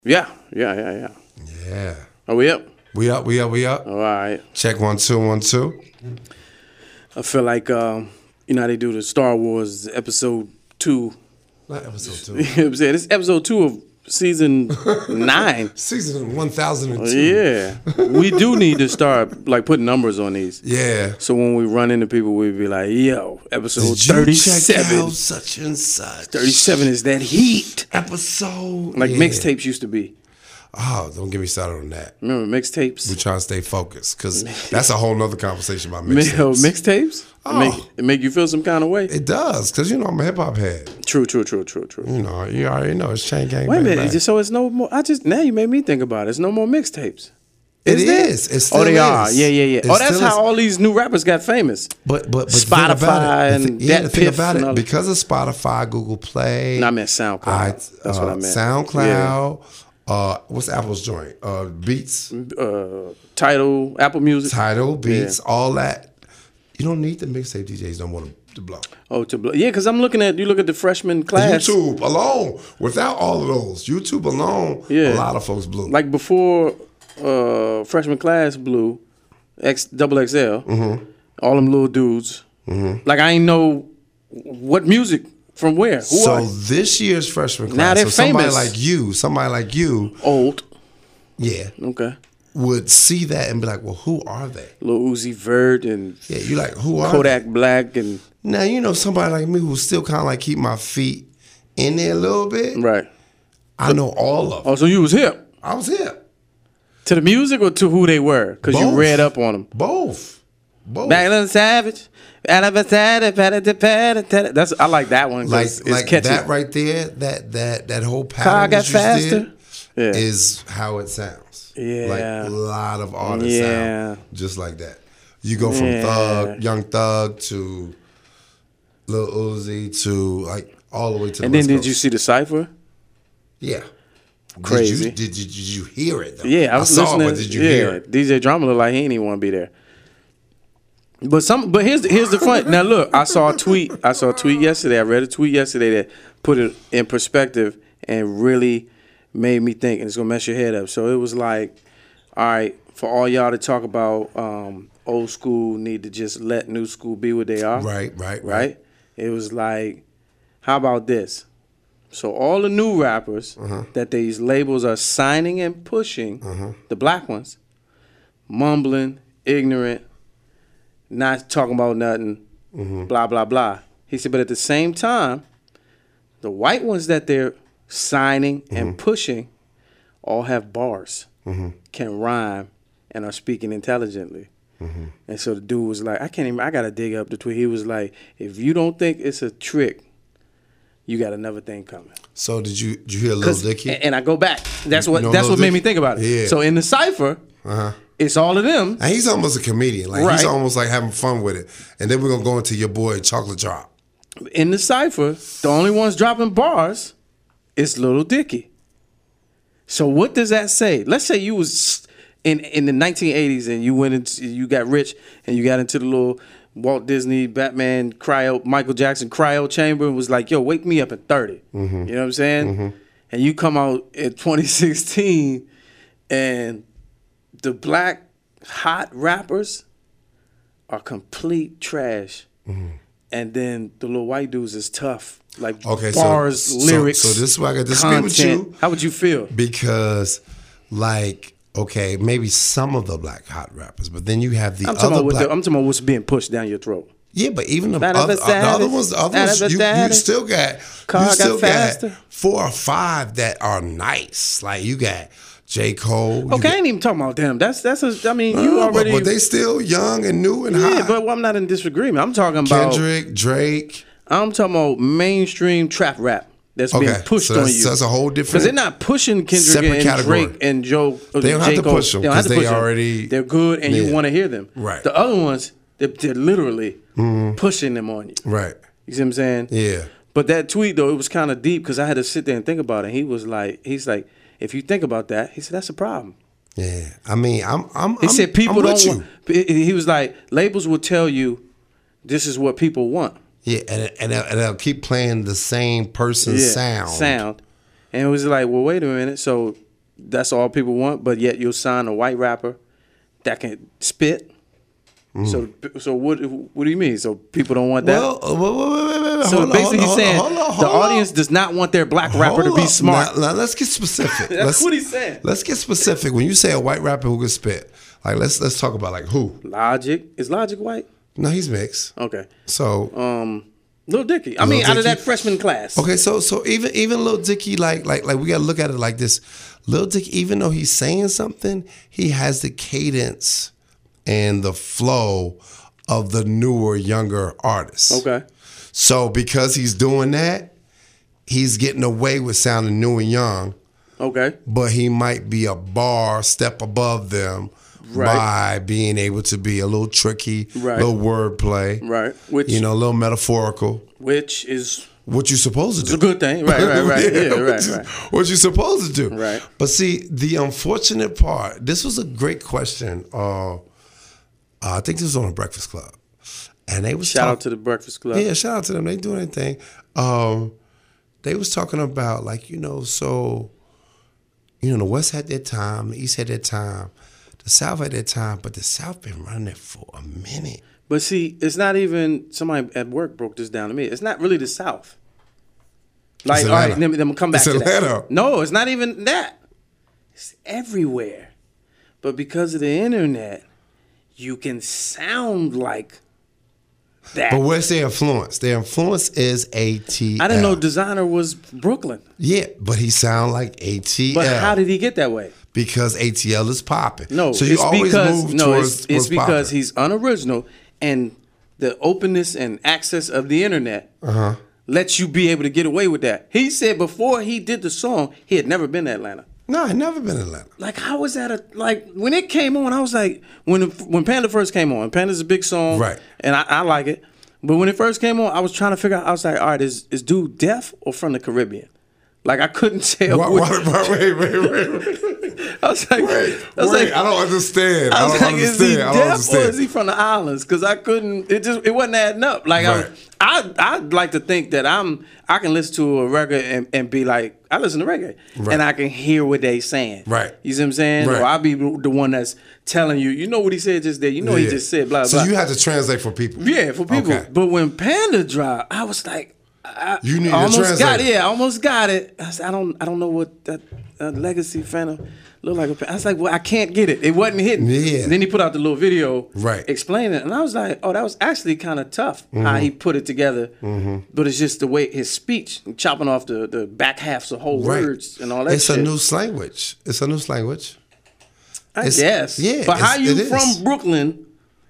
Yeah. Yeah. Are we up? We up. All right. Check 1 2 1 2. I feel like you know how they do the Star Wars episode 2. Not episode 2. You know what I'm saying? This is episode 2 of season 9. Season 1002. Yeah. We do need to start like putting numbers on these. Yeah. So when we run into people, we be like, yo, episode Did you 37. check out such and such? 37 is that heat. Episode. Like mixtapes used to be. Oh, don't get me started on that. Remember mixtapes? We're trying to stay focused because that's a whole nother conversation about mixtapes. Mixtapes? Oh. It make you feel some kind of way? It does because, I'm a hip hop head. True. You already know it's chain gang. Wait a minute. So it's no more. Now you made me think about it. It's no more mixtapes. It is. It still they is. are. Yeah. That's how all these new rappers got famous. But Spotify and the thing about it, because of Spotify, Google Play. No, I meant SoundCloud. That's what I meant. SoundCloud. Yeah. What's Apple's joint? Beats. Tidal, Apple Music. Tidal, Beats, all that. You don't need the mixtape DJs no more to blow. Oh, to blow. Yeah, because I'm looking at the freshman class. YouTube alone, without all of those, YouTube alone, a lot of folks blew. Like before freshman class blew, XXL, all them little dudes. Mm-hmm. Like I ain't know what music from where. This year's freshman class, now they're famous. Somebody like you, old. Yeah. Okay. Would see that and be like, well, who are they? Lil Uzi Vert and you like, who are Kodak they? Black and now somebody like me who still kind of like keep my feet in there a little bit. Right. I know all of them. Oh, so you was hip? I was hip. To the music or to who they were? Because you read up on them. Both. Bangla Savage. That's I like that one. Like it's catchy. That right there. That whole pattern that you faster. Did is how it sounds. Yeah. Like a lot of artists sound just like that. You go from Young Thug to Lil Uzi to like all the way to the And West then Coast. Did you see the Cypher? Yeah. Crazy. Did you hear it though? Yeah, I was saw listening. it, but did you hear it? DJ Drama looked like he didn't even want to be there. But here's the fun. Now look, I saw a tweet yesterday. I read a tweet yesterday that put it in perspective and really made me think, and it's gonna mess your head up. So it was like, all right, for all y'all to talk about old school need to just let new school be what they are. Right. It was like, how about this? So all the new rappers that these labels are signing and pushing, the black ones, mumbling, ignorant, not talking about nothing, blah, blah, blah. He said, but at the same time, the white ones that they're signing and pushing all have bars, can rhyme, and are speaking intelligently. And so the dude was like, I got to dig up the tweet. He was like, if you don't think it's a trick, you got another thing coming. So did you hear Lil Dicky? And I go back. That's what made me think about it. Yeah. So in the Cypher, it's all of them. And he's almost a comedian. Like he's almost like having fun with it. And then we're gonna go into your boy Chocolate Drop. In the Cypher, the only ones dropping bars is Lil Dicky. So what does that say? Let's say you was in the 1980s and you got rich and you got into the little Walt Disney, Batman, Michael Jackson cryo chamber and was like, yo, wake me up at 30. You know what I'm saying? And you come out in 2016 and the black hot rappers are complete trash. And then the little white dudes is tough. Like bars, lyrics. So this is why I got to disagree with you. How would you feel? Because maybe some of the black hot rappers, but then you have I'm talking about what's being pushed down your throat. Yeah, but even the other ones, you still got 4 or 5 that are nice. Like you got J. Cole. Okay, I ain't even talking about them. You already. But they still young and new and hot. Yeah, but I'm not in disagreement. I'm talking about Kendrick, Drake. I'm talking about mainstream trap rap that's being pushed on you. So that's a whole different. Because they're not pushing Kendrick and Drake and Joe. They don't have to push them because they're good and you want to hear them. Right. The other ones, they're literally pushing them on you. Right. You see what I'm saying? Yeah. But that tweet though, it was kind of deep because I had to sit there and think about it. He's like, if you think about that, he said that's a problem. Yeah. I mean, He said people don't want. He was like, labels will tell you, this is what people want. Yeah, and they'll keep playing the same person's sound. And it was like, well, wait a minute. So that's all people want, but yet you'll sign a white rapper that can spit. So what do you mean? So people don't want that? Wait. So basically he's saying the audience does not want their black rapper to be smart. Now let's get specific. That's what he's saying. Let's get specific. When you say a white rapper who can spit, like let's talk about like who? Logic. Is Logic white? No, he's mixed. Okay. So Lil Dicky. I mean, out of that freshman class. Okay, so even Lil Dicky, like we gotta look at it like this. Lil Dicky, even though he's saying something, he has the cadence and the flow of the newer, younger artists. Okay. So because he's doing that, he's getting away with sounding new and young. Okay. But he might be a step above them by being able to be a little tricky, little wordplay. Right. Which, a little metaphorical. Which is what you're supposed to do. It's a good thing. Right. Yeah, right. What you're supposed to do. Right. But see, the unfortunate part, this was a great question. I think this was on the Breakfast Club. And they was shout out to the Breakfast Club. Yeah, shout out to them. They doing their thing. They was talking about the West had their time, the East had their time, the South had their time, but the South been running it for a minute. But see, it's not even, somebody at work broke this down to me. It's not really the South. Like, all right, let me come back to that. No, it's not even that. It's everywhere. But because of the internet, you can sound like that. But where's their influence? Their influence is ATL. I didn't know Designer was Brooklyn. Yeah, but he sound like ATL. But how did he get that way? Because ATL is popping. No, so you always move towards it's because he's unoriginal, and the openness and access of the internet lets you be able to get away with that. He said before he did the song, he had never been to Atlanta. No, I'd never been in Atlanta. Like, how was that when it came on, I was like, when Panda first came on, Panda's a big song. Right. And I like it. But when it first came on, I was trying to figure out, I was like, all right, is dude deaf or from the Caribbean? Like, I couldn't tell. Wait. I was like, I don't understand. I was like, is he deaf or is he from the islands? Because I couldn't, it wasn't adding up. Like, I'd like to think that I can listen to a record and be like, I listen to reggae. Right. And I can hear what they saying. Right. You see what I'm saying? Right. Or I'll be the one that's telling you, you know what he said just there. You know he just said blah, blah. So you had to translate for people. Yeah, for people. Okay. But when Panda dropped, I was like, you need almost to translate. I almost got it. I said, I don't know what that Legacy Phantom look like. I was like, well, I can't get it. It wasn't hitting. Yeah. Then he put out the little video explaining it. And I was like, oh, that was actually kind of tough how he put it together. But it's just the way his speech, chopping off the back halves of whole words and all that It's a new language. It's a new language. I guess. Yeah. But how you from Brooklyn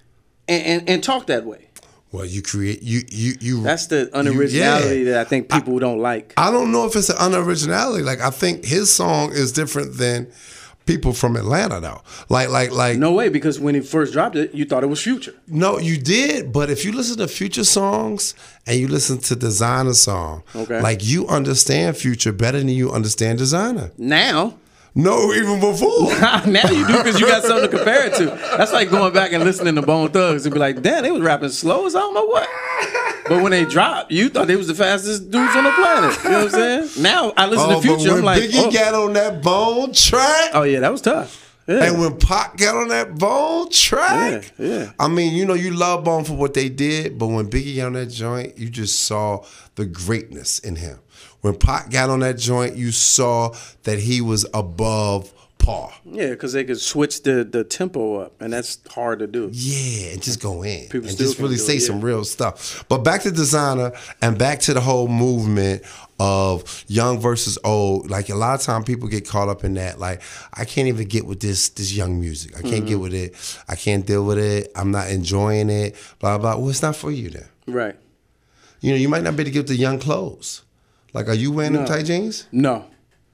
and talk that way? Well, you create you. That's the unoriginality that I think people don't like. I don't know if it's an unoriginality. Like, I think his song is different than people from Atlanta, though. Like. No way, because when he first dropped it, you thought it was Future. No, you did. But if you listen to Future songs and you listen to Designer song, like, you understand Future better than you understand Designer now. No, even before. Now you do, because you got something to compare it to. That's like going back and listening to Bone Thugs and be like, damn, they was rapping slow as I don't know what. But when they dropped, you thought they was the fastest dudes on the planet. You know what I'm saying? Now I listen to Future, I'm like, Biggie got on that Bone track. Oh yeah, that was tough. Yeah. And when Pac got on that Bone track, I mean, you love Bone for what they did, but when Biggie got on that joint, you just saw the greatness in him. When Pac got on that joint, you saw that he was above par. Yeah, because they could switch the tempo up, and that's hard to do. Yeah, and just go in and just really say some real stuff. But back to Designer and back to the whole movement of young versus old. Like, a lot of time people get caught up in that. Like, I can't even get with this young music. I can't get with it. I can't deal with it. I'm not enjoying it. Blah, blah. Well, it's not for you then. Right. You might not be able to get the young clothes. Like, are you wearing them tight jeans? No.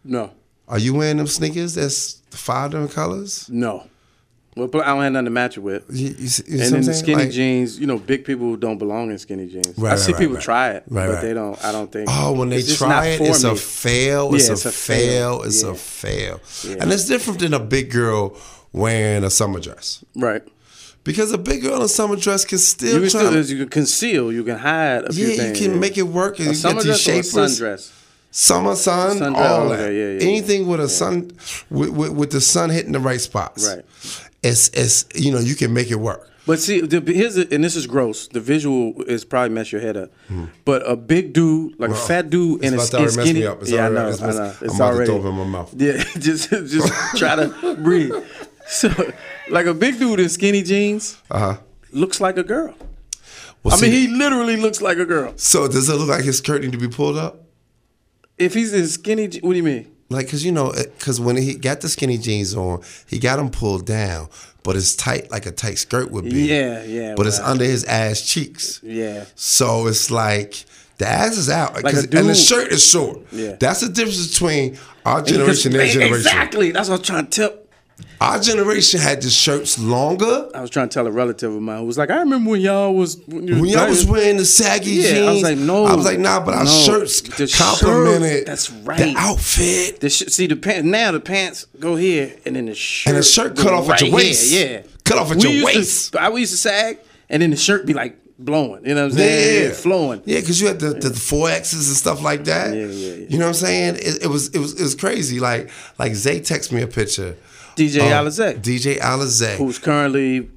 Are you wearing them sneakers that's 5 different colors? No. Well, I don't have nothing to match it with. You and then the skinny jeans, big people don't belong in skinny jeans. I see people try it, but they don't. I don't think. Oh, when they try it, it's a fail. It's a fail. It's a fail. Yeah. And it's different than a big girl wearing a summer dress. Right. Because a big girl in a summer dress can still you can conceal, you can hide a few things. Yeah, you can make it work, and you get these shapers. Sundress. Summer sun, all that. Yeah. Anything with a sun, with the sun hitting the right spots. Right. It's you can make it work. But see, and this is gross. The visual is probably mess your head up. But a big dude, like a fat dude, and it's skinny. I know. It's I'm about to throw up in my mouth. Yeah, just try to breathe. So, like a big dude in skinny jeans looks like a girl. Well, he literally looks like a girl. So does it look like his skirt need to be pulled up? If he's in skinny, what do you mean? Like, because when he got the skinny jeans on, he got them pulled down, but it's tight like a tight skirt would be. Yeah. But it's under his ass cheeks. Yeah. So it's like the ass is out, like and the shirt is short. Yeah. That's the difference between our generation and their generation. Exactly. That's what I was trying to tell. Our generation had the shirts longer. I was trying to tell a relative of mine who was like, I remember when y'all was wearing the saggy jeans. I was like, no. I was like, nah, but our shirts complimented that's right. the outfit. See, the pants, now the pants go here, and then the shirt. And the shirt cut off at your waist. Yeah. Cut off at your waist. We used to sag, and then the shirt be like blowing. You know what I'm saying? Yeah. Flowing. Yeah, because you had the 4Xs and stuff like that. Yeah. You know what I'm saying? It was crazy. Like Zay texted me a picture. DJ Alizé. DJ Alizé. Who's currently in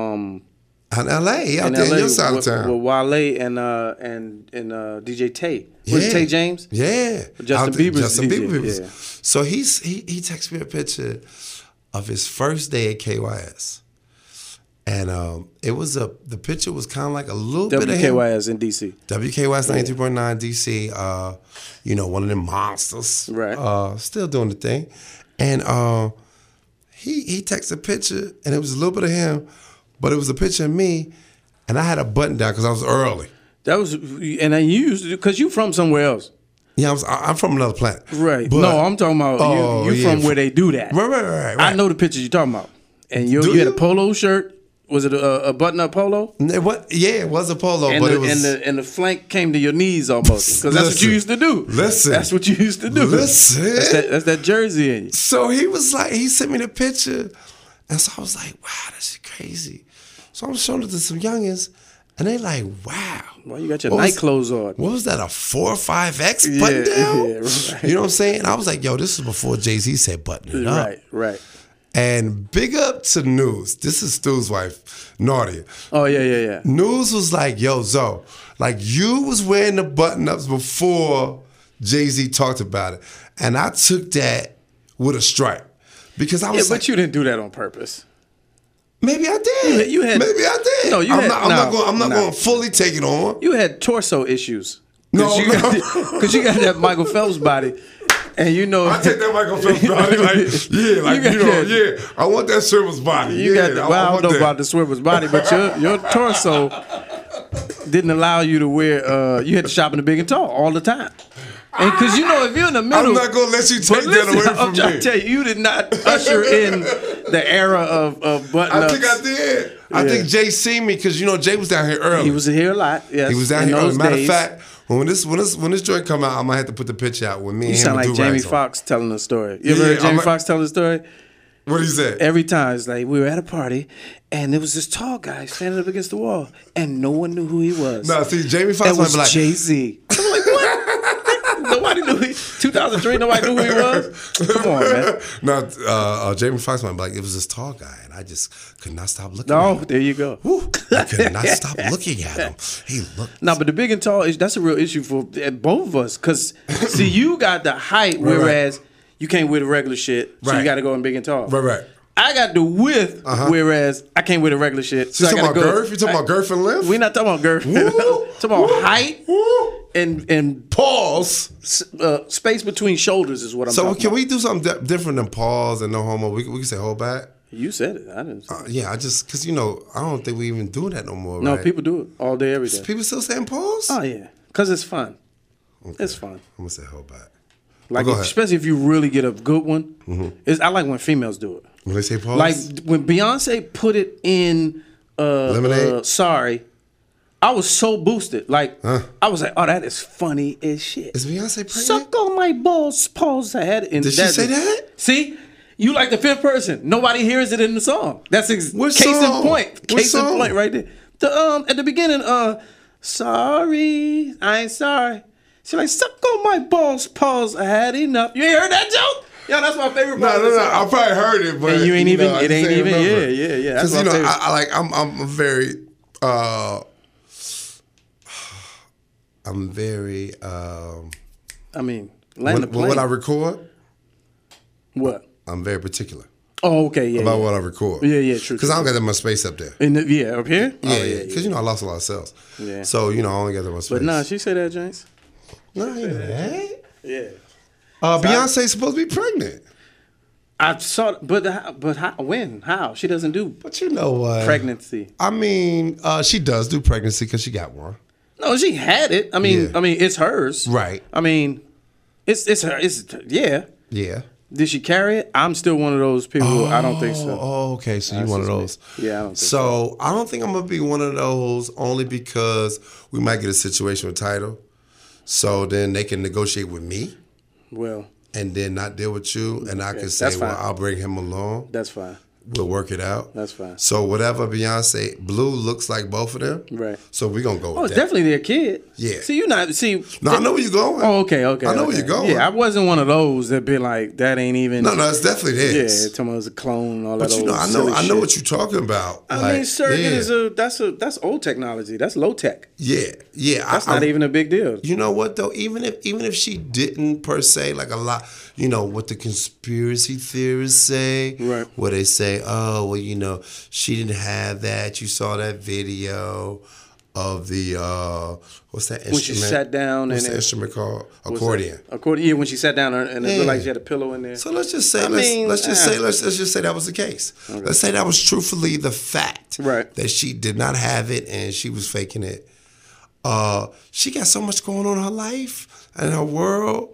LA, out there in your side of town. With Wale and DJ Tay. Was it Tay James? Yeah. Justin Bieber's. Yeah. So he texted me a picture of his first day at KYS. And it was the picture was kind of like a little bit of him. WKYS in DC. WKYS 93.9 DC. One of them monsters. Right. Still doing the thing. And he texted a picture, and it was a little bit of him, but it was a picture of me, and I had a button down because I was early. That was, and then you used to, because you from somewhere else. Yeah, I'm from another planet. Right. But, no, I'm talking about you from where they do that. Right. I know the pictures you're talking about. And you had a polo shirt. Was it a button-up polo? It was a polo, but it was... And the flank came to your knees almost, because that's what you used to do. That's what you used to do. Listen. That's that jersey in you. So he was like, he sent me the picture, and so I was like, wow, this is crazy. So I'm showing it to some youngins, and they like, wow. Well, you got your night clothes on. What was that, a 4 or 5X button down? Yeah, right. You know what I'm saying? And I was like, yo, this is before Jay-Z said button it up. Right. And big up to News. This is Stu's wife, Nadia. Oh, yeah. News was like, yo, Zoe, like you was wearing the button-ups before Jay-Z talked about it. And I took that with a strike. Because I was but you didn't do that on purpose. Maybe I did. You had, maybe I did. No, I'm not going to fully take it on. You had torso issues. Because you got that Michael Phelps body. And I take that Michael Phelps body I want that swimmer's body. I don't know about the swimmer's body, but your torso didn't allow you to wear. You had to shop in the big and tall all the time. And because if you're in the middle, I'm not gonna let you take that away from me. I'm trying to tell you did not usher in the era of button ups. I think I did. I think Jay seen me because Jay was down here early. He was here a lot. Yes, he was down here early. Matter of fact. When this joint come out, I might have to put the picture out with me. You sound like Jamie Foxx telling a story. You ever heard Jamie Foxx tell a story? What he said? Every time it's like we were at a party and there was this tall guy standing up against the wall and no one knew who he was. No, see, Jamie Foxx was like Jay-Z. I'm like, what? Nobody knew 2003. Nobody knew who he was. Come on, man. No, Jamie Foxx might be like, it was this tall guy, and I just could not stop looking. at him. There you go. I could not stop looking at him. He looked. No, but the big and tall that's a real issue for both of us. Because see, you got the height, whereas you can't wear the regular shit, so you got to go in big and tall. Right. I got the width, whereas I can't wear the regular shit. So you talking about girth? You talking about girth and length? We're not talking about girth. Talking about height and pause. Space between shoulders is what I'm talking about. So can we do something different than pause and no homo? We can say hold back. You said it. I didn't say it. Yeah, I just, because, I don't think we even do that no more, No, right? people do it all day, every day. People still saying pause? Oh, yeah. Because it's fun. Okay. It's fun. I'm going to say hold back. Like, especially if you really get a good one. Mm-hmm. I like when females do it. When they say pause? Like, when Beyonce put it in Lemonade? Sorry, I was so boosted. Like, I was like, oh, that is funny as shit. Is Beyonce pregnant? Suck on my balls, pause ahead. Did she say that? See? You like the fifth person. Nobody hears it in the song. That's case in point. Case in point right there. At the beginning, sorry, I ain't sorry. She's like, suck on my balls, pause. I had enough. You ain't heard that joke? Yo, that's my favorite part. No. I probably heard it, but and you ain't even. Know, it ain't even. Remember. Yeah. Because I'm very. I'm very. I mean, when I record. What? I'm very particular. Oh, okay, yeah. About what I record. Yeah, true. Because I don't got that much space up there. Up here? Yeah. Because I lost a lot of cells. Yeah. So I only got that much space. But nah, she said that, James. No, Yeah. Beyonce's supposed to be pregnant. I saw, but how, when? How? She doesn't do. But you know what? Pregnancy. I mean, she does do pregnancy because she got one. No, she had it. I mean, it's hers. Right. I mean, it's her. Yeah. Yeah. Did she carry it? I'm still one of those people. I don't think so. Oh, okay. So you're one of those. Yeah, I don't think so. I don't think I'm gonna be one of those only because we might get a situation with Tidal. So then they can negotiate with me. Well. And then not deal with you, and I can say, well, I'll bring him along. That's fine. We'll work it out. That's fine. So whatever Beyonce, Blue looks like both of them. Right. So we're going to go with that. Oh, it's definitely their kid. Yeah. No, I know where you're going. Oh, okay. I know where you're going. Yeah, I wasn't one of those that be like, that ain't even. No, it's definitely theirs. Yeah, tell me it was a clone and all but that old I know what you're talking about. I mean, surrogate that's old technology. That's low tech. Yeah. That's not even a big deal. You know what though? Even if she didn't per se, like a lot, what the conspiracy theorists say, right? Where they say, oh, well, she didn't have that. You saw that video of the what's that instrument? When she sat down. What's the instrument called? Accordion. Accordion. Yeah, when she sat down and it looked like she had a pillow in there. So let's just say let's just say that was the case. Okay. Let's say that was truthfully the fact. Right. That she did not have it and she was faking it. She got so much going on in her life and her world.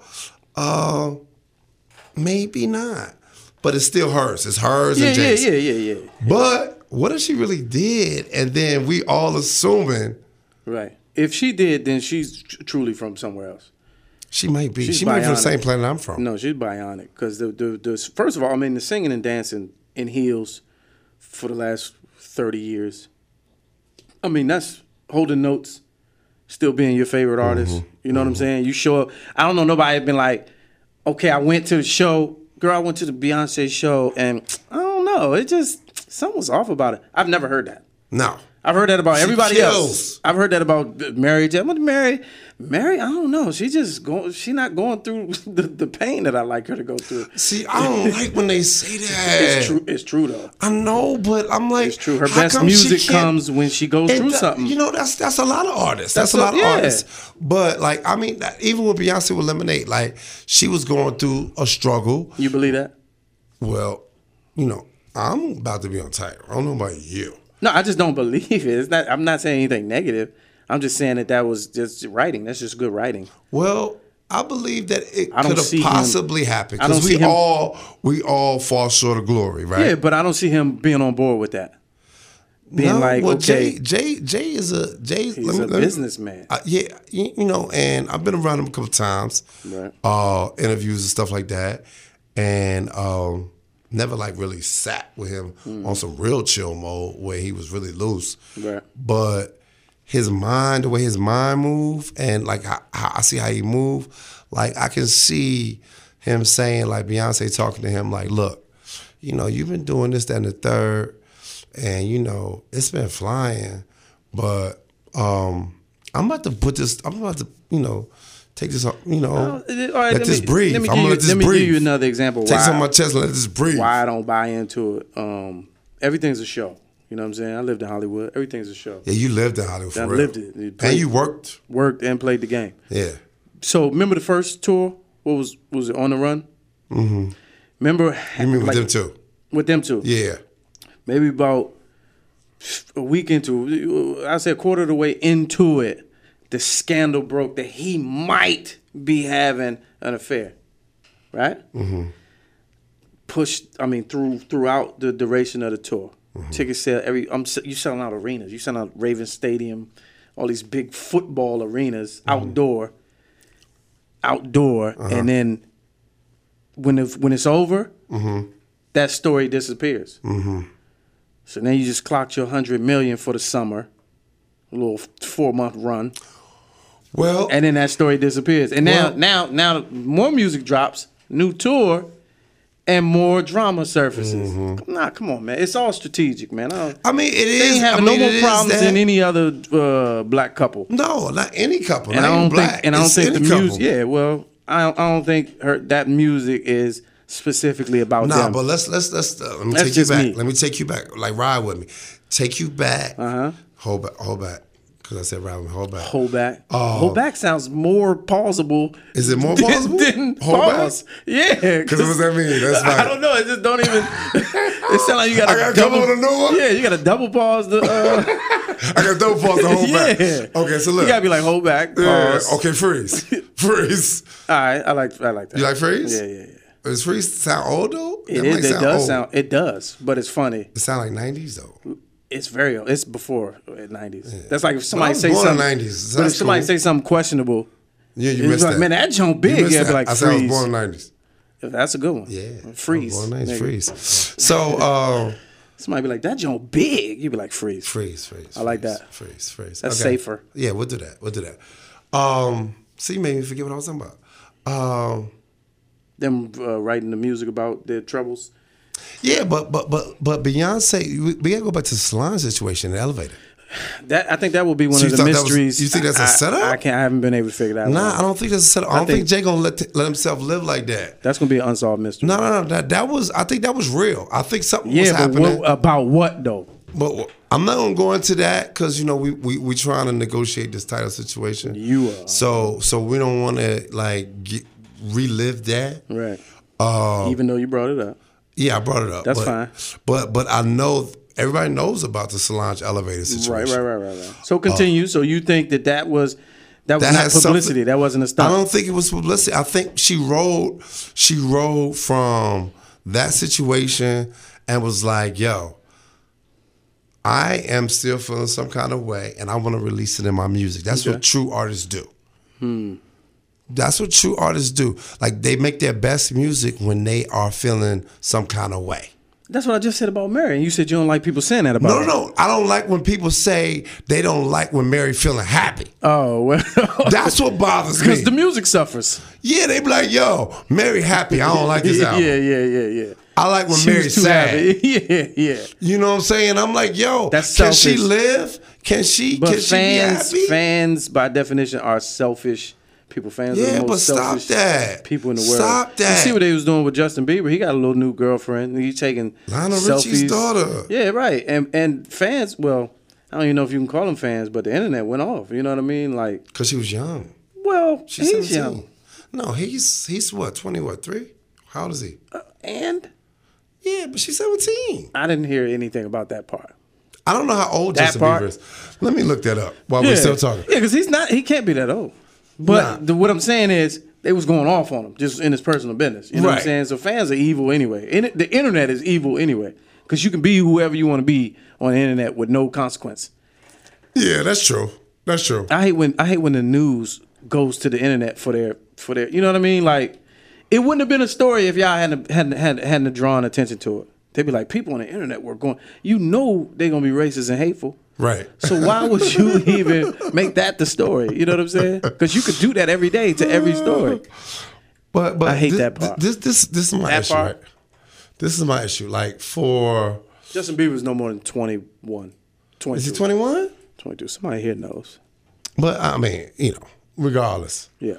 Maybe not. But it's still hers. It's hers and Jason. Yeah. But what if she really did and then we all assuming. Right. If she did, then she's truly from somewhere else. She might be. She might be from the same planet I'm from. No, she's bionic. Because the first of all, the singing and dancing in heels for the last 30 years. That's holding notes, still being your favorite artist. Mm-hmm. You know what I'm saying? You show up. I don't know, nobody had been like, okay, I went to the show. Girl, I went to the Beyonce show, and I don't know. It just, something was off about it. I've never heard that. No. I've heard that about everybody else. I've heard that about Mary J. Mary, I don't know. She's not going through the pain that I like her to go through. See, I don't like when they say that. It's true though. I know, but I'm like, it's true. Her best music comes when she goes through something. That's a lot of artists. That's a lot of artists. But even with Beyonce with Lemonade, she was going through a struggle. You believe that? Well, I'm about to be on Tidal. I don't know about you. No, I just don't believe it. It's not. I'm not saying anything negative. I'm just saying that was just writing. That's just good writing. Well, I believe that it could have possibly happened because we all fall short of glory, right? Yeah, but I don't see him being on board with that. Jay is a businessman. And I've been around him a couple times, right? Interviews and stuff like that, and never really sat with him on some real chill mode where he was really loose. Right. But his mind, the way his mind move, and how I see how he move, I can see him saying, Beyonce talking to him, look, you've been doing this, that, and the third, and it's been flying, but I'm about to put this. I'm about to, take this, let this breathe. I'm gonna let this breathe. Let me give you another example. Take this on my chest and let this breathe. Why I don't buy into it. Everything's a show. You know what I'm saying? I lived in Hollywood. Everything's a show. Yeah, you lived in Hollywood for real. I lived it. And you worked. Worked and played the game. Yeah. So remember the first tour? What was it, On the Run? Mm-hmm. Remember? You mean with them two? With them two. Yeah. Maybe about a week into, I say a quarter of the way into it, the scandal broke that he might be having an affair, right? Mm-hmm. Throughout the duration of the tour. Mm-hmm. Tickets sell you selling out arenas. You selling out Ravens Stadium, all these big football arenas, outdoor, and then when it's over, that story disappears. Mm-hmm. So now you just clocked your $100 million for the summer, a little 4-month run. Well, and then that story disappears. And now more music drops, new tour, and more drama surfaces. Mm-hmm. Nah, come on, man. It's all strategic, man. I mean, it is. They ain't having no more problems than any other black couple. No, not any couple. And I don't think. And I don't think the music. Yeah, Yeah, well, I don't think that music is specifically about them. Nah, but let's let me take you back. Let me take you back. Like, ride with me. Take you back. Hold back. Because I said ride with me. Hold back. Hold back. Hold back sounds more plausible. Is it more plausible? Than pause. Back? Yeah. Because what does that mean? That's like, I don't know. It just don't even. It sounds like you got to come on a new one. Yeah, you got to double pause the. I got to double pause the hold back. Okay, so look. You got to be like hold back. Pause. Yeah. Okay, freeze. Freeze. All right, I like that. You like freeze? Yeah. Does freeze sound old though? It does sound. It does, but it's funny. It sound like 90s though. It's very. It's before 90s. Yeah. That's like if somebody say something. 90s. But if somebody say something questionable, you missed like, that. Man, that joint big. Yeah, be like I freeze. said I was born in the 90s. That's a good one. Yeah, freeze. Born in the 90s. Freeze. So somebody be like that joint big. You be like freeze. Freeze. I like that. Freeze. That's safer. Yeah, we'll do that. See, you made me forget what I was talking about. Them writing the music about their troubles. Yeah, but Beyonce, we gotta go back to the Solange situation in the elevator. I think that will be one of the mysteries. You think that's a setup? I haven't been able to figure that out. Nah, I don't think that's a setup. I don't think Jay gonna let himself live like that. That's gonna be an unsolved mystery. No. I think that was real. I think something was happening. But about what though? But I'm not gonna go into that because we trying to negotiate this title situation. You are. So we don't want to relive that. Right. Even though you brought it up. Yeah, I brought it up. That's fine. But I know everybody knows about the Solange elevator situation. Right. So continue. So you think that was not publicity? That wasn't a stunt? I don't think it was publicity. I think she rode from that situation and was like, yo, I am still feeling some kind of way and I want to release it in my music. That's what true artists do. That's what true artists do. Like, they make their best music when they are feeling some kind of way. That's what I just said about Mary. And you said you don't like people saying that about her. No. I don't like when people say they don't like when Mary feeling happy. Oh, well. That's what bothers me. Because the music suffers. Yeah, they be like, yo, Mary happy. I don't like this album. Yeah. I like when Mary's sad. Yeah. You know what I'm saying? I'm like, yo, that's can selfish. she live? Can she be happy? Fans, by definition, are selfish. Fans are the most selfish people in the world. Stop that. You see what they was doing with Justin Bieber? He got a little new girlfriend. He's taking Lionel selfies. Richie's daughter. Yeah, right. And fans, well, I don't even know if you can call them fans, but the internet went off. You know what I mean? Like, because she was young. Well, he's 17. Young. No, he's what, 3? How old is he? And? Yeah, but she's 17. I didn't hear anything about that part. I don't know how old Justin Bieber is. Let me look that up while we're still talking. Yeah, because he can't be that old. But what I'm saying is, they was going off on him just in his personal business. You know what I'm saying? So fans are evil anyway. The internet is evil anyway. Because you can be whoever you want to be on the internet with no consequence. Yeah, that's true. I hate when the news goes to the internet for their you know what I mean? Like, it wouldn't have been a story if y'all hadn't drawn attention to it. They'd be like, people on the internet were going, they're gonna be racist and hateful. Right. So why would you even make that the story? You know what I'm saying? Because you could do that every day to every story. But I hate that part. This is my issue. Right? This is my issue. Like, for Justin Bieber's no more than 21. 22. Is he 21? 22. Somebody here knows. But I mean, regardless. Yeah.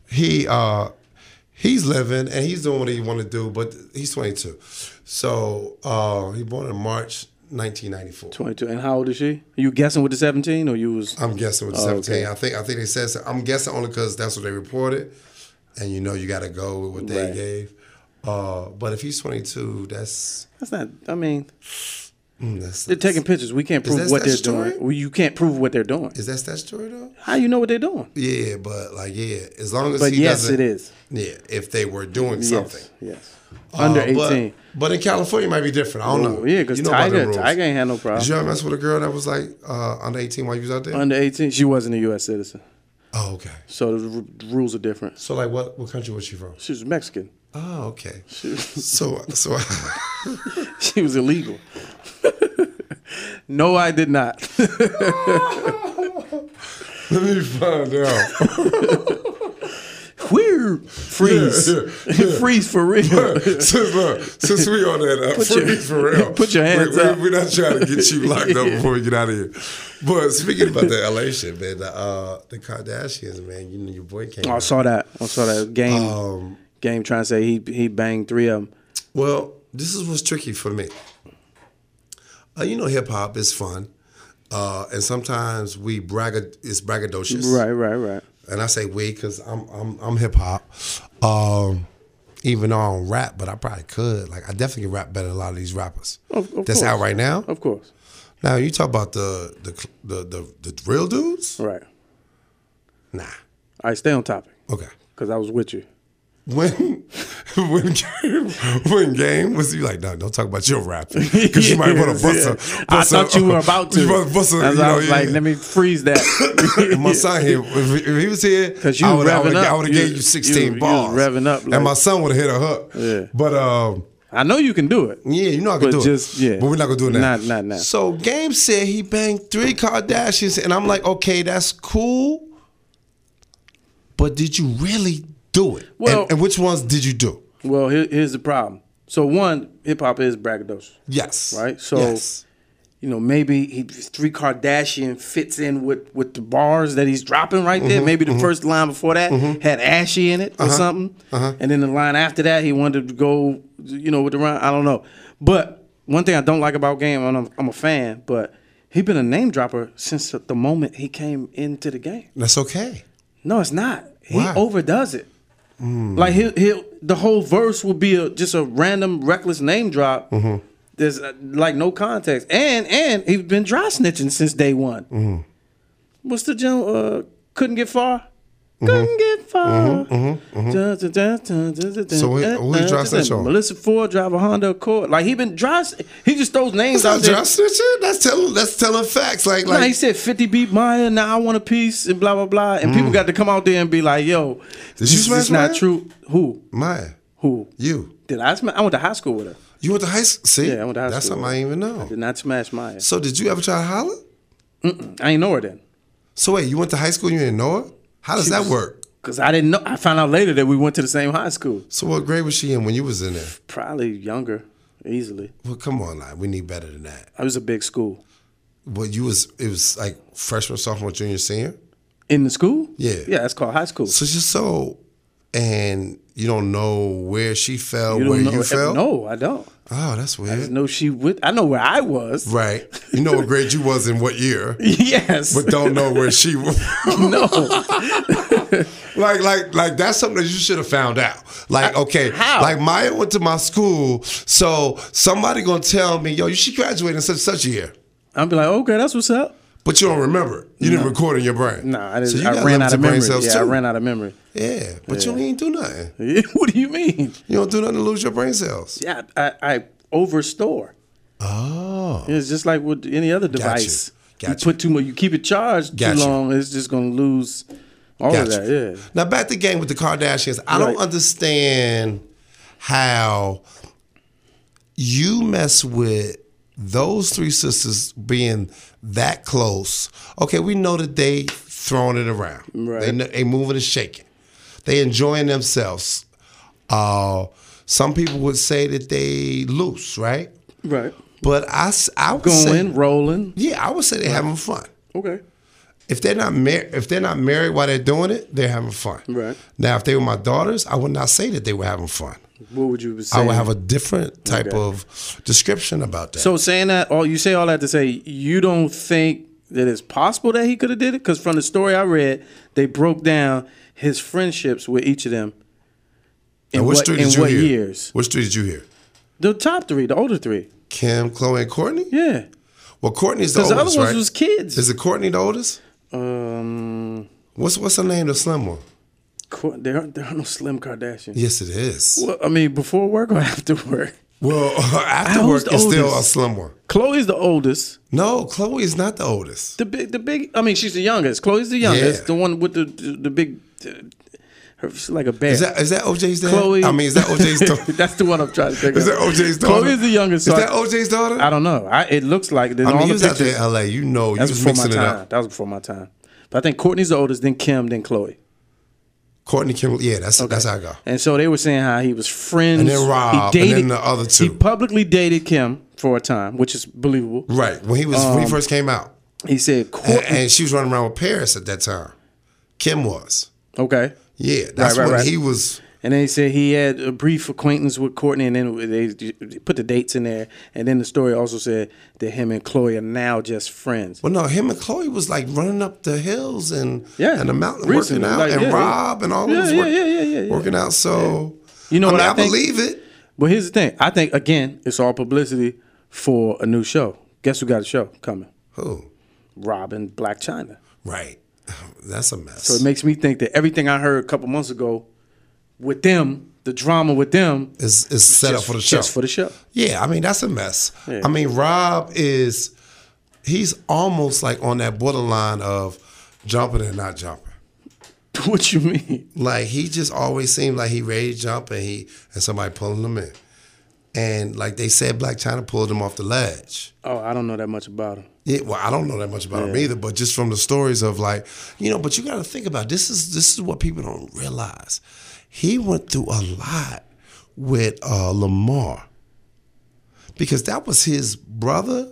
He's living and he's doing what he want to do, but he's 22. So he born in March 1994. 22. And how old is she? You guessing with the 17 or you was? I'm guessing with the 17. Okay. I think they said so. I'm guessing only because that's what they reported, and you got to go with what they gave. But if he's 22, that's not. I mean, they're taking pictures. We can't prove what they're doing. Well, you can't prove what they're doing. Is that statutory though? How you know what they're doing? Yeah, but as long as it is. Yeah, if they were doing something. Yes. Under 18. But in California, it might be different. I don't know. Yeah, because Tiger ain't had no problem. Did you ever mess with a girl that was like under 18 while you was out there? Under 18, she wasn't a U.S. citizen. Oh, okay. So the rules are different. So like, what country was she from? She was Mexican. Oh, okay. So she was illegal. No, I did not. Let me find out. Weird. Freeze. Freeze for real. Since we on that, freeze for real. Put your hands up. We're not trying to get you locked up before we get out of here. But speaking about the LA shit, man, the Kardashians, man, you know your boy came out. I saw that game trying to say he banged 3 of them. Well, this is what's tricky for me. You know, hip hop is fun, and sometimes it's braggadocious. Right. And I say we because I'm hip hop. Even though I don't rap, but I probably could. Like I definitely can rap better than a lot of these rappers of that's course. out right now. Of course. Now you talk about the real dudes, right? Nah. All right, stay on topic. Okay. Because I was with you. When Game was you like, no, don't talk about your rapping because you might want to bust I thought you were about to. I was like, let me freeze that. My son here, if he was here, because you revving up, I would have gave you 16 bars. You revving up, like, and my son would have hit a hook. Yeah. But I know you can do it. Yeah, you know I can do it. But we're not gonna do it now. Not now. So Game said he banged 3 Kardashians, and I'm like, okay, that's cool. But did you really do it? Well, and which ones did you do? Well, here's the problem. So one, hip hop is braggadocious. Yes. Right. So, you know, maybe 3 Kardashian fits in with the bars that he's dropping right there. Maybe the first line before that had Ashy in it or something, and then the line after that he wanted to go, you know, with the rhyme. I don't know. But one thing I don't like about Game, I'm a fan, but he been a name dropper since the moment he came into the game. That's okay. No, it's not. Why? He overdoes it. Like the whole verse will be just a random reckless name drop. There's like no context, and he's been dry snitching since day one. What's the jump? Couldn't get far. Couldn't get far. So who's dry snitching on? Melissa Ford drive a Honda Accord. Like he been dry. He just throws names out there. That's dry snitching. That's telling facts. Like he said 50 beat Maya. Now I want a piece and blah blah blah. And people got to come out there and be like, "Yo, did you smash Maya? Not true." Who? Maya. Who? You. Did I smash? I went to high school with her. You went to high school? See, yeah, I went to high school. That's something I didn't even know. I did not smash Maya. So did you ever try to holler? I ain't know her then. So wait, you went to high school and you didn't know her? How does that work? Because I didn't know. I found out later that we went to the same high school. So what grade was she in when you was in there? Probably younger, easily. Well, come on, like we need better than that. I was a big school. Well, it was like freshman, sophomore, junior, senior? In the school? Yeah. Yeah, that's called high school. So and you don't know where she fell, where you fell? No, I don't. Oh, that's weird. I just know I know where I was. Right. You know what grade you was in what year. Yes. But don't know where she was. No. Like that's something that you should have found out. Like, okay, how? Like Maya went to my school, so somebody gonna tell me, yo, she graduated in such a year. I'll be like, okay, that's what's up. But you don't remember. You didn't record in your brain. No, I didn't. So you I ran out of memory. Yeah, I ran out of memory. Yeah, but you ain't do nothing. What do you mean? You don't do nothing to lose your brain cells. Yeah, I overstore. Oh. It's just like with any other device. Gotcha. You put too much, you keep it charged too long, it's just gonna lose all of that. Yeah. Now back to Game with the Kardashians. I don't understand how you mess with those 3 sisters being that close. Okay, we know that they throwing it around. Right. They moving and shaking. They enjoying themselves. Some people would say that they loose, right? Right. But I would say rolling. Yeah, I would say they're having fun. Okay. If they're not married while they're doing it, they're having fun. Right. Now, if they were my daughters, I would not say that they were having fun. What would you say? I would have a different type of description about that. So saying that, you say all that to say you don't think that it's possible that he could have did it? Because from the story I read, they broke down his friendships with each of them. In what years? Which 3 did you hear? The top 3, the older 3. Kim, Khloe, and Kourtney? Yeah. Well, Kourtney's the oldest, right? Because the other ones was kids. Is it Kourtney the oldest? What's her name, the slim one? There are no Slim Kardashian. Yes, it is. Well, I mean, before work or after work? Well, after work, it's still a slim one. Khloe's the oldest. No, Khloe is not the oldest. The big. I mean, she's the youngest. Khloe's the youngest. Yeah. The one with the big. She's like a bear. Is that OJ's dad? Khloe. I mean, is that OJ's daughter? That's the one I'm trying to think of. Is that OJ's daughter? Khloe is the youngest. Is that OJ's daughter? I don't know. It looks like. I mean, you was out there in LA. You know, you was mixing it up. That was before my time. But I think Courtney's the oldest, then Kim, then Khloe. Courtney, Kim, yeah, that's how I go. And so they were saying how he was friends. And then Rob, and then the other two. He publicly dated Kim for a time, which is believable. Right, when he first came out. He said and she was running around with Paris at that time. Kim was. Okay. Yeah, that's when he was. And then he said he had a brief acquaintance with Courtney, and then they put the dates in there. And then the story also said that him and Khloe are now just friends. Well, no, him and Khloe was like running up the hills and the mountain working out, like, and Rob and all those working out. So you know what I think? believe it. But here's the thing: I think again, it's all publicity for a new show. Guess who got a show coming? Who? Rob and Black China. Right. That's a mess. So it makes me think that everything I heard a couple months ago with them, the drama with them, is set up for the show. Just for the show. Yeah, I mean, that's a mess. Yeah. I mean, Rob he's almost like on that borderline of jumping and not jumping. What you mean? Like, he just always seemed like he ready to jump and somebody pulling him in. And like they said, Blac Chyna pulled him off the ledge. Oh, I don't know that much about him. Yeah, well, I don't know that much about him either, but just from the stories of like, but you got to think about it. This is what people don't realize. He went through a lot with Lamar because that was his brother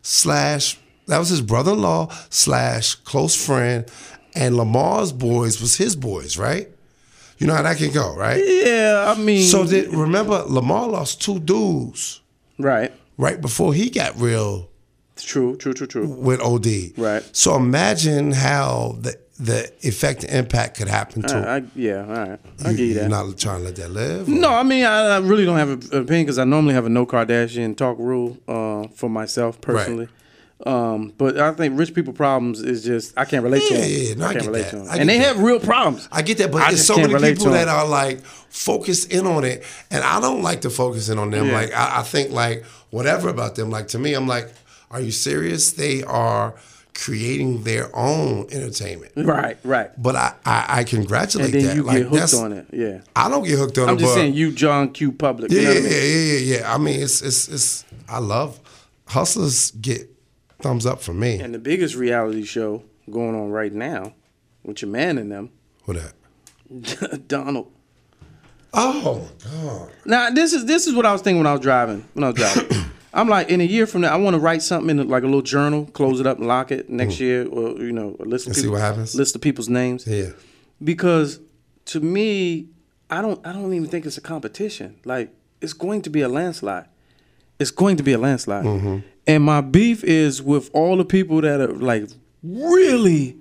that was his brother-in-law / close friend, and Lamar's boys was his boys, right? You know how that can go, right? Yeah, I mean. So remember, Lamar lost 2 dudes. Right. Right before he got real. True. With OD. Right. So imagine how the effect and impact could happen to all right. I get you that. You're not trying to let that live? No, I mean, I really don't have an opinion because I normally have a no Kardashian talk rule for myself personally. Right. But I think rich people problems is just, I can't relate to them. Yeah, no, I can't relate to them. And they have real problems. I get that, but there's so many people that are like focused in on it, and I don't like to focus in on them. Yeah. Like, I think like whatever about them. Like, to me, I'm like, are you serious? They are creating their own entertainment. Right. But I congratulate that. And then you get hooked on it. Yeah. I don't get hooked on it. I'm just saying, you John Q. Public. Yeah, you know what I mean? yeah. I mean, it's I love hustlers get thumbs up for me. And the biggest reality show going on right now with your man in them. What that? Donald. Oh my God. Now this is what I was thinking when I was driving. I'm like, in a year from now, I want to write something in like a little journal, close it up and lock it next year, or see what happens. List of people's names. Yeah. Because to me, I don't even think it's a competition. Like, it's going to be a landslide. It's going to be a landslide. Mm-hmm. And my beef is with all the people that are like really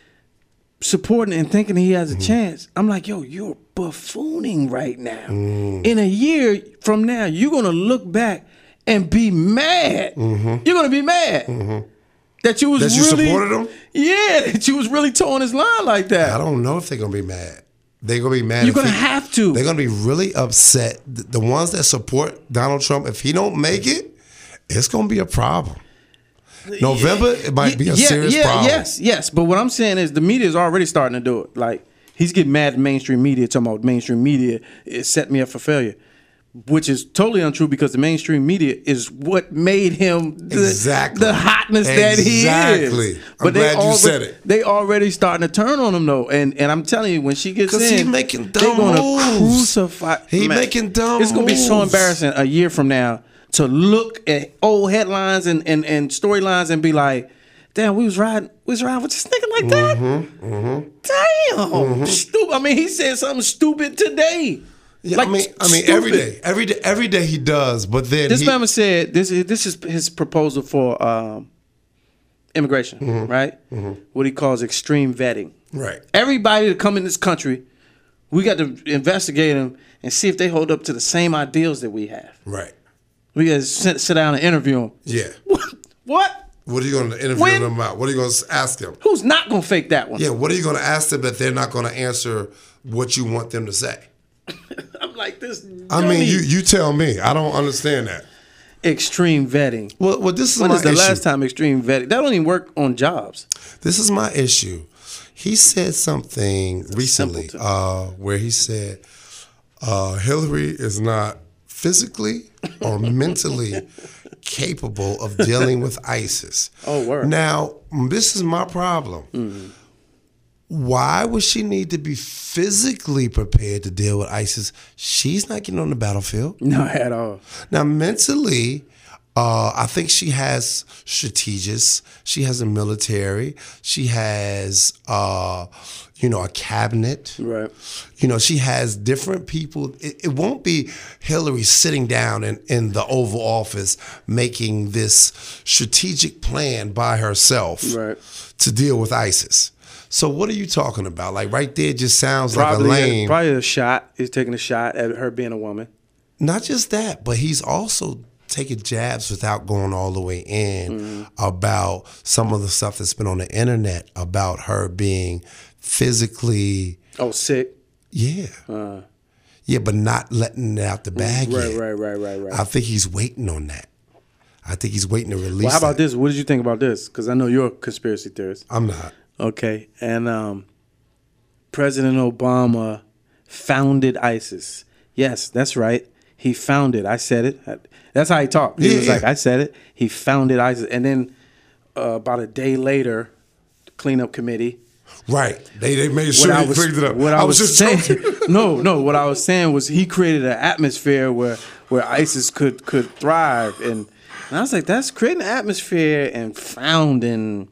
supporting and thinking he has a chance. I'm like, yo, you're buffooning right now. In a year from now, you're gonna look back and be mad. You're gonna be mad that you supported him. Yeah, that you was really towing his line like that. I don't know if they're gonna be mad. They're gonna be mad. You're gonna have to. They're gonna be really upset. The ones that support Donald Trump, if he don't make it, it's gonna be a problem. November, it might be a serious problem. Yes. But what I'm saying is the media is already starting to do it. Like, he's getting mad at mainstream media, talking about mainstream media it set me up for failure, which is totally untrue because the mainstream media is what made him the hotness that he is. Exactly. I'm glad you said it. They already starting to turn on him though, and I'm telling you, when she gets in, he's making dumb they're gonna moves. crucify. He's making dumb. It's gonna be so embarrassing a year from now to look at old headlines and storylines and be like, damn, we was riding with this nigga like that. Damn, stupid. I mean, he said something stupid today. Yeah, like, I mean, every day he does. But then this man said this is his proposal for immigration, right? What he calls extreme vetting. Right. Everybody to come in this country, we got to investigate them and see if they hold up to the same ideals that we have. Right. We got to sit down and interview them. Yeah. What? What are you going to interview them about? What are you going to ask them? Who's not going to fake that one? Yeah, what are you going to ask them that they're not going to answer what you want them to say? I'm like this. I mean, you tell me. I don't understand that. Extreme vetting. Well, this is when my is the issue. last time extreme vetting? That don't even work on jobs. This is my issue. He said something recently where he said Hillary is not physically or mentally capable of dealing with ISIS. Oh, word. Now, this is my problem. Why would she need to be physically prepared to deal with ISIS? She's not getting on the battlefield. No, at all. Now, mentally, I think she has strategists. She has a military. She has, a cabinet. Right. She has different people. It won't be Hillary sitting down in the Oval Office making this strategic plan by herself to deal with ISIS. So what are you talking about? Like right there just sounds like a lame. Probably a shot. He's taking a shot at her being a woman. Not just that, but he's also taking jabs without going all the way in about some of the stuff that's been on the internet about her being physically sick. Yeah. But not letting it out the bag yet. Right. I think he's waiting on that. I think he's waiting to release. Well, how about this? What did you think about this? Because I know you're a conspiracy theorist. I'm not. Okay, and President Obama founded ISIS. Yes, that's right. He founded. I said it. That's how he talked. He was like, I said it. He founded ISIS. And then about a day later, the cleanup committee. Right. They made sure he cleaned it up. What I was just saying. No. What I was saying was he created an atmosphere where ISIS could thrive. And I was like, that's creating an atmosphere and founding.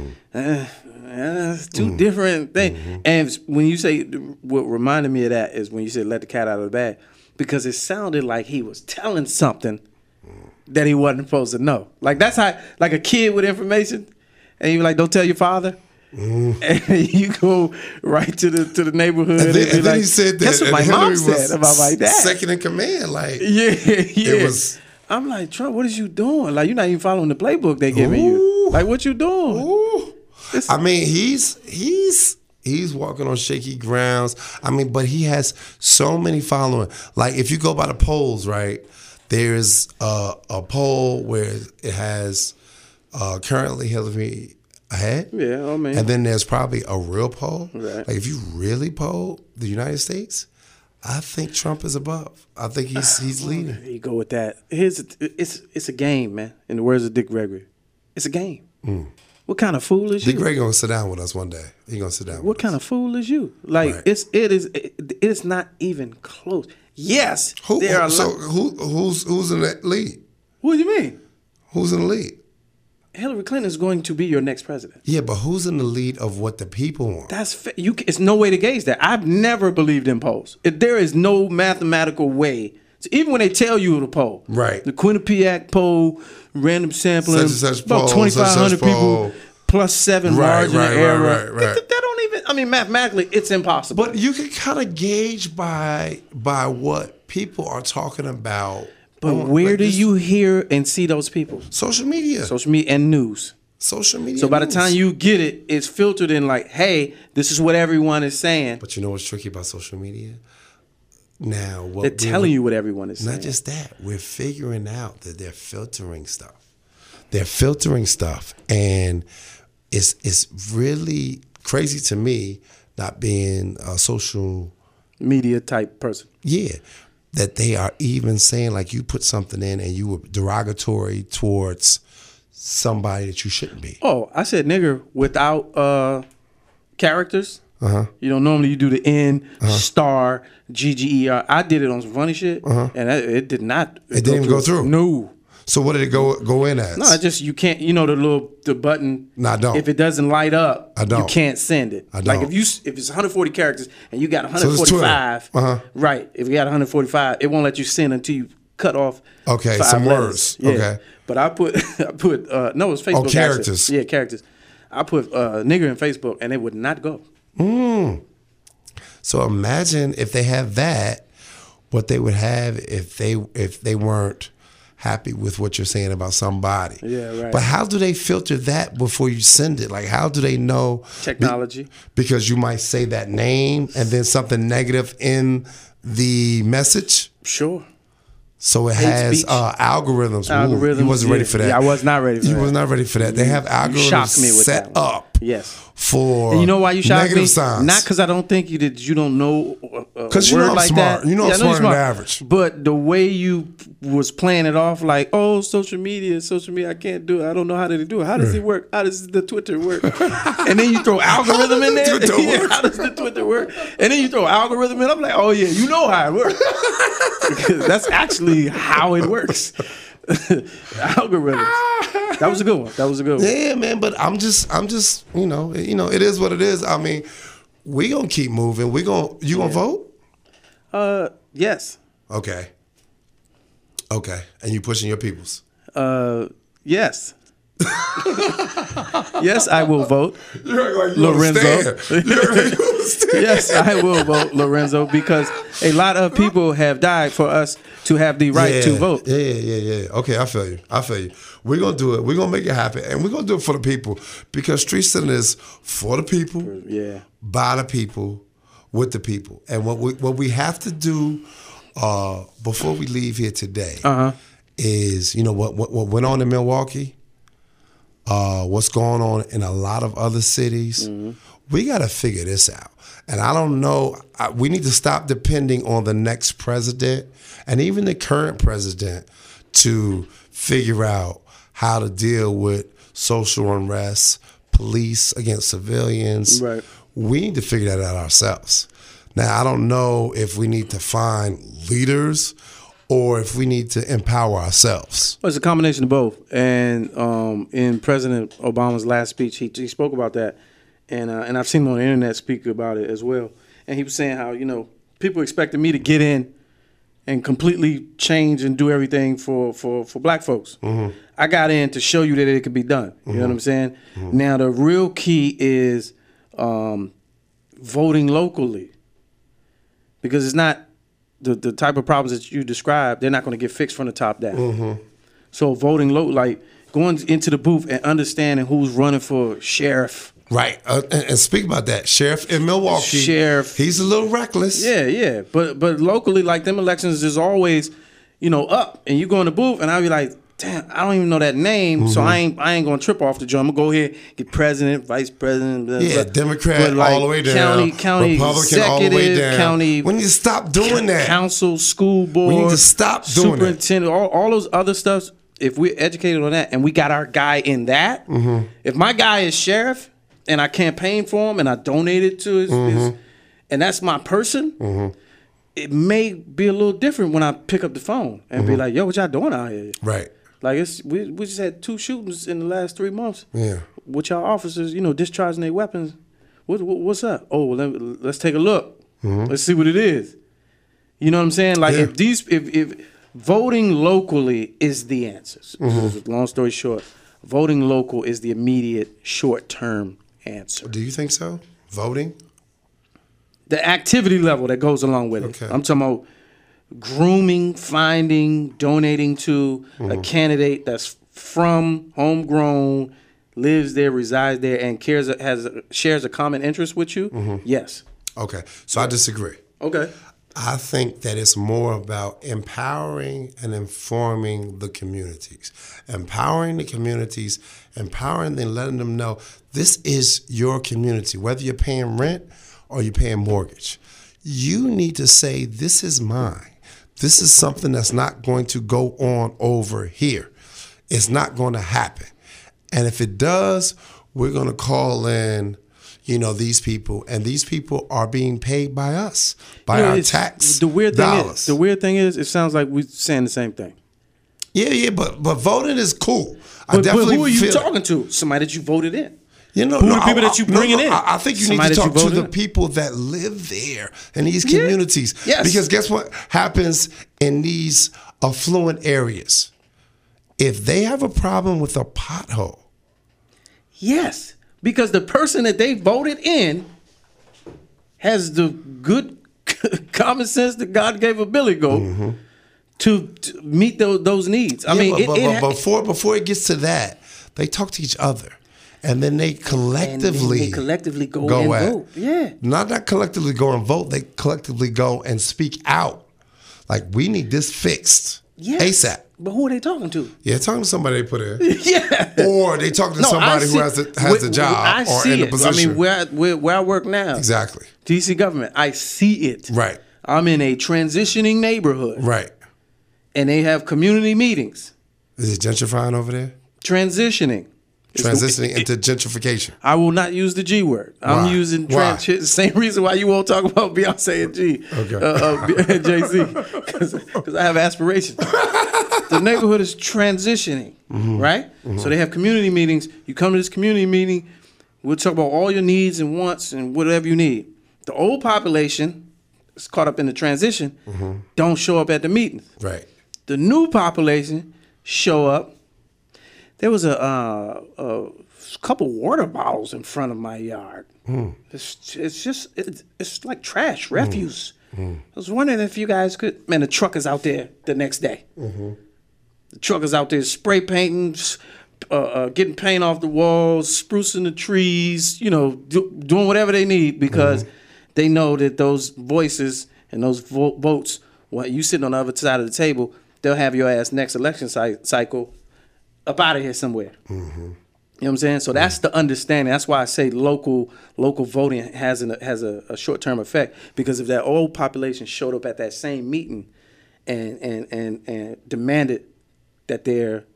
It's two different things. And when you say, what reminded me of that is when you said let the cat out of the bag, because it sounded like he was telling something that he wasn't supposed to know. Like that's how, like a kid with information, and you like, don't tell your father. And you go right to the neighborhood. And then like, he said that. That's what my mom said about my dad. Second in command, like It was. I'm like, Trump, what is you doing? Like you're not even following the playbook they giving you. Like what you doing? Ooh. I mean, he's walking on shaky grounds. I mean, but he has so many following. Like if you go by the polls, right? There's a poll where it has currently Hillary ahead. Yeah, oh man. And then there's probably a real poll. Right. Like if you really poll the United States, I think Trump is above. I think he's leading. You go with that. It's a game, man. In the words of Dick Gregory, it's a game. What kind of fool is you? Dick Gregory gonna sit down with us one day. He gonna sit down. What kind of fool is you? Like it is not even close. Yes, who's in the lead? What do you mean? Who's in the lead? Hillary Clinton is going to be your next president. Yeah, but who's in the lead of what the people want? It's no way to gauge that. I've never believed in polls. There is no mathematical way. So even when they tell you the poll, right? The Quinnipiac poll, random sampling, such about 2,500 people, plus 7 margin of error. Right. That don't even. I mean, mathematically, it's impossible. But you can kind of gauge by what people are talking about. But where do you hear and see those people? Social media and news. Social media. So by the time you get it, it's filtered in like, hey, this is what everyone is saying. But you know what's tricky about social media? Now, they're telling you what everyone is saying. Not just that. We're figuring out that they're filtering stuff. And it's really crazy to me, not being a social media type person. Yeah. That they are even saying like you put something in and you were derogatory towards somebody that you shouldn't be. Oh, I said nigger without characters. Normally you do the N star GGER. I did it on some funny shit, and it did not. It didn't even go through. No. So what did it go in as? No, it just you can't. The button. No, I don't. If it doesn't light up, I don't. You can't send it. I don't. Like if it's 140 characters and you got 145, right? If you got 145, it won't let you send until you cut off. Okay, 5 some letters. words. Yeah. Okay. But I put no, it's Facebook. Oh, characters. Yeah, characters. I put nigger in Facebook and it would not go. So imagine if they have that, what they would have if they weren't happy with what you're saying about somebody. Yeah, right. But how do they filter that before you send it? Like, how do they know? Technology. Because you might say that name and then something negative in the message. Sure. So it has algorithms. Algorithms. You wasn't ready for that. Yeah, I was not ready for that. You was not ready for that. They have algorithms me with set that up. Yes. For and you know why you shocked me? Signs. Not because I don't think you don't know because you know I'm like smart. That. You know I'm smarter than average. But the way you was playing it off, like, oh, social media, I can't do it. I don't know how to do it. How does it work? How does the Twitter work? And then you throw algorithm in there. How does the Twitter work? And then you throw algorithm in. I'm like, oh yeah, you know how it works. Because that's actually how it works. Algorithms. That was a good one. Yeah, man. But I'm just, you know, it is what it is. I mean, we gonna keep moving. You gonna vote? Yes. Okay. And you pushing your peoples? Yes. Yes, I will vote. Like Lorenzo. Yes, I will vote Lorenzo because a lot of people have died for us to have the right to vote. Yeah. Okay, I feel you. We're going to do it. We're going to make it happen. And we're going to do it for the people because Street Center is for the people, by the people, with the people. And what we have to do before we leave here today is, what went on in Milwaukee, what's going on in a lot of other cities. We got to figure this out. And I don't know, we need to stop depending on the next president and even the current president to figure out how to deal with social unrest, police against civilians. Right. We need to figure that out ourselves. Now, I don't know if we need to find leaders or if we need to empower ourselves. Well, it's a combination of both. And in President Obama's last speech, he spoke about that. And I've seen him on the internet speak about it as well. And he was saying how, people expected me to get in and completely change and do everything for black folks. Mm-hmm. I got in to show you that it could be done. You know what I'm saying? Mm-hmm. Now, the real key is voting locally. Because it's not the type of problems that you described, they're not going to get fixed from the top down. Mm-hmm. So voting local, like going into the booth and understanding who's running for sheriff. Right. And speak about that. Sheriff in Milwaukee. He's a little reckless. Yeah. But locally, like them elections is always, up. And you go in the booth and I'll be like, damn, I don't even know that name. Mm-hmm. So I ain't gonna trip off the joint. I'm gonna go here, get president, vice president. Blah, blah. Democrat all the way down. County Republican all the way down. County. We need to stop doing that. Council, school board. We need to stop doing that. Superintendent, all those other stuff. If we're educated on that and we got our guy in that, if my guy is sheriff and I campaign for him and I donated to his and that's my person, it may be a little different when I pick up the phone and be like, yo, what y'all doing out here? Right. Like we just had 2 shootings in the last 3 months. Yeah. With y'all officers, discharging their weapons. What's up? Oh, well, let's take a look. Let's see what it is. You know what I'm saying? Like if voting locally is the answer. Long story short, voting local is the immediate short-term answer. Do you think so? Voting? The activity level that goes along with it. I'm talking about grooming, finding, donating to a candidate that's from, homegrown, lives there, resides there, and shares a common interest with you. Yes. Okay. So I disagree. Okay. I think that it's more about empowering and informing the communities. Empowering the communities, empowering them, letting them know this is your community. Whether you're paying rent or you're paying mortgage, you need to say, this is mine. This is something that's not going to go on over here. It's not going to happen. And if it does, we're going to call in these people, and these people are being paid by us, by our tax dollars. The weird thing is, it sounds like we're saying the same thing. Yeah, but voting is cool. But who are you talking to? Somebody that you voted in. Who are the people that you bringing in? I think you need to talk to the people that live there in these communities. Yes. Because guess what happens in these affluent areas? If they have a problem with a pothole. Yes. Because the person that they voted in has the good common sense that God gave a Billy Goat to meet those needs. I mean, before it gets to that, they talk to each other, and then they collectively go and vote. Yeah, not collectively go and vote. They collectively go and speak out. Like, we need this fixed. ASAP. But who are they talking to? Yeah, talking to somebody they put in. Yeah. Or they talking to somebody who has the job or in the position. I mean, where I work now. Exactly. DC government. I see it. Right. I'm in a transitioning neighborhood. Right. And they have community meetings. Is it gentrifying over there? Transitioning into gentrification. I will not use the G word. I'm using the same reason why you won't talk about Beyonce and Jay-Z, because I have aspirations. The neighborhood is transitioning, right? Mm-hmm. So they have community meetings. You come to this community meeting, we'll talk about all your needs and wants and whatever you need. The old population is caught up in the transition, don't show up at the meetings. Right. The new population show up. There was a couple water bottles in front of my yard. It's like trash, refuse. I was wondering if you guys could. Man, the truck is out there the next day. The truck is out there spray painting, getting paint off the walls, sprucing the trees. Doing whatever they need because they know that those voices and those votes. While you sitting on the other side of the table, they'll have your ass next election cycle up out of here somewhere. You know what I'm saying? So that's the understanding. That's why I say local voting has a short-term effect, because if that old population showed up at that same meeting and demanded that their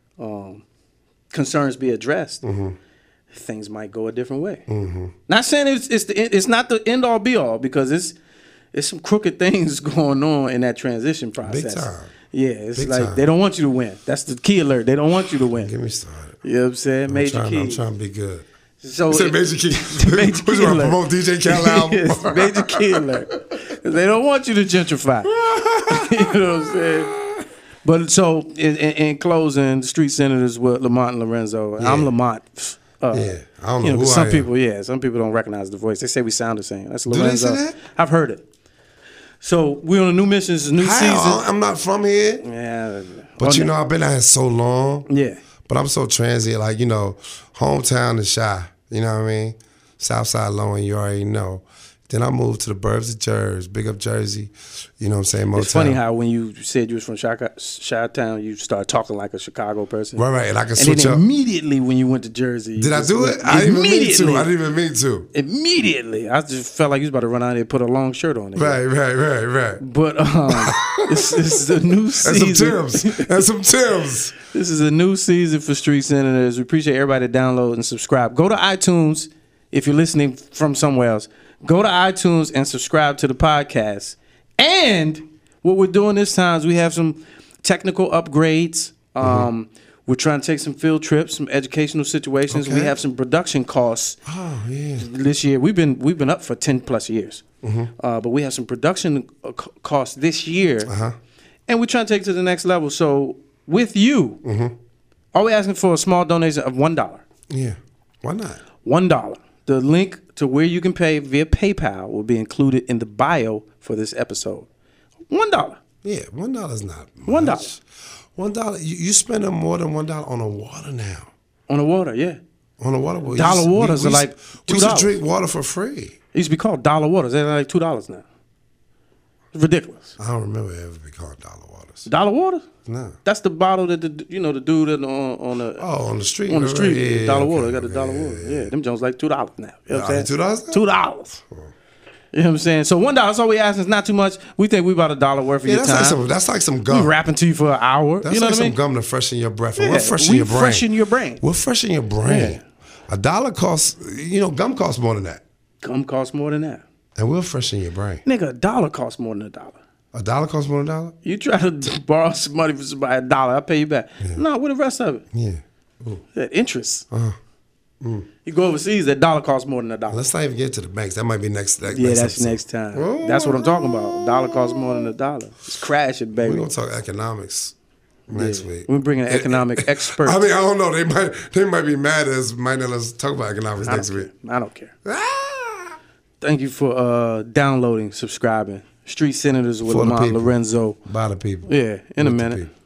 concerns be addressed, things might go a different way. Not saying it's not the end all be all, because it's some crooked things going on in that transition process. Big time. Yeah, it's like they don't want you to win. That's the key alert. They don't want you to win. Get me started. You know what I'm saying? Major Key. I'm trying to be good. So you said Major Key. Major Key alert. Promote DJ Khaled album. Yes, Major Key alert. They don't want you to gentrify. You know what I'm saying? But so in closing, the street senators with Lamont and Lorenzo. Yeah. I'm Lamont. I don't know who some I people, some people don't recognize the voice. They say we sound the same. That's Lorenzo. Do they say that? I've heard it. So we're on a new mission. It's a new season. I'm not from here. Yeah. But I've been out here so long. Yeah. But I'm so transient. Like, hometown is shy. You know what I mean? Southside Lowen, you already know. Then I moved to the burbs of Jersey, big up Jersey. You know what I'm saying? Motown. It's funny how when you said you was from Chi-Town, you started talking like a Chicago person. Right. And I can switch up. Immediately when you went to Jersey. Did I do it? I didn't even mean to. Immediately. I just felt like you was about to run out there and put a long shirt on. Right. But it's a new season. And some Timbs. This is a new season for Street Senators. We appreciate everybody to download and subscribe. Go to iTunes if you're listening from somewhere else. Go to iTunes and subscribe to the podcast. And what we're doing this time is we have some technical upgrades. We're trying to take some field trips, some educational situations. Okay. We have some production costs. Oh, yeah. This year we've been up for 10 plus years, but we have some production costs this year, and we're trying to take it to the next level. So with you, are we asking for a small donation of $1? Yeah, why not? $1. The link to where you can pay via PayPal will be included in the bio for this episode. $1. Yeah, $1 is not much. $1. You spending more than $1 on a water now. On a water, yeah. On a water. Well, dollar waters are like $2. We used to drink water for free. It used to be called dollar waters. They're like $2 now. It's ridiculous. I don't remember it ever be called dollar waters. Dollar waters? No. That's the bottle that the dude on the on the street. On the street, yeah, dollar water. They got the dollar water. Yeah, them Jones like $2 now. You know what I'm saying? $2? $2. You know what I'm saying? So $1, that's all we asking. It's not too much. We think we about $1 worth of your time. That's like some gum. We rapping to you for an hour. That's you know like what I mean? some gum to freshen your breath. Yeah, we'll freshen your brain. Freshen your brain. We'll freshen your brain. Yeah. $1 costs. Gum costs more than that. Gum costs more than that. And we'll freshen your brain. Nigga, $1 costs more than $1. $1 costs more than $1? You try to borrow some money from somebody, $1, I'll pay you back. Yeah. No, with the rest of it. Yeah. That interest. You go overseas, $1 costs more than $1. Let's not even get to the banks. That might be next. That's next time. Oh. That's what I'm talking about. $1 costs more than $1. It's crashing, baby. We're gonna talk economics next week. We're bringing an economic expert. I mean, I don't know. They might be mad at us. Might not let us talk about economics next week. I don't care. Thank you for downloading, subscribing. Street Senators with Lamont Lorenzo. By the people. Yeah, in a minute.